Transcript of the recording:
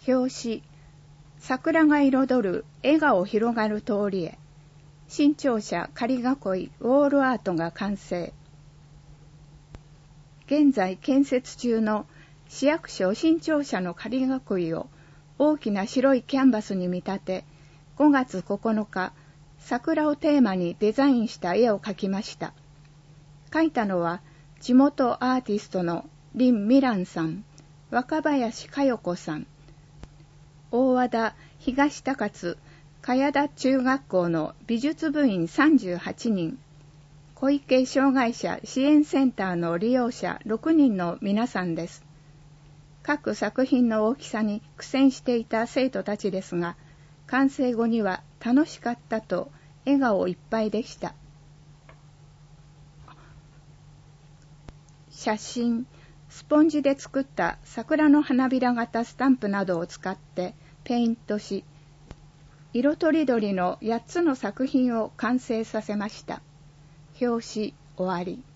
表紙、桜が彩る笑顔広がる通りへ、新庁舎仮囲いウォールアートが完成。現在建設中の市役所新庁舎の仮囲いを大きな白いキャンバスに見立て、5月9日、桜をテーマにデザインした絵を描きました。描いたのは地元アーティストの林美蘭さん、若林佳代子さん、大和田東高津茅田中学校の美術部員38人、小池障害者支援センターの利用者6人の皆さんです。各作品の大きさに苦戦していた生徒たちですが、完成後には楽しかったと笑顔いっぱいでした。写真、スポンジで作った桜の花びら型スタンプなどを使ってペイントし、色とりどりの8つの作品を完成させました。表紙終わり。